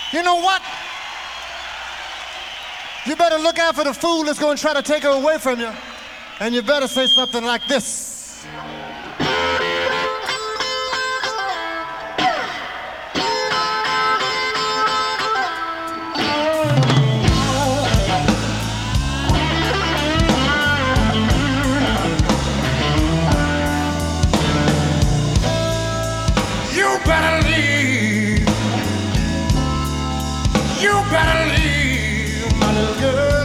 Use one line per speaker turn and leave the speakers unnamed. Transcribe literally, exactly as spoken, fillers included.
You know what? You better look out for the fool that's going to try to take her away from you. And you better say something like this. You better leave. You better leave, my little girl.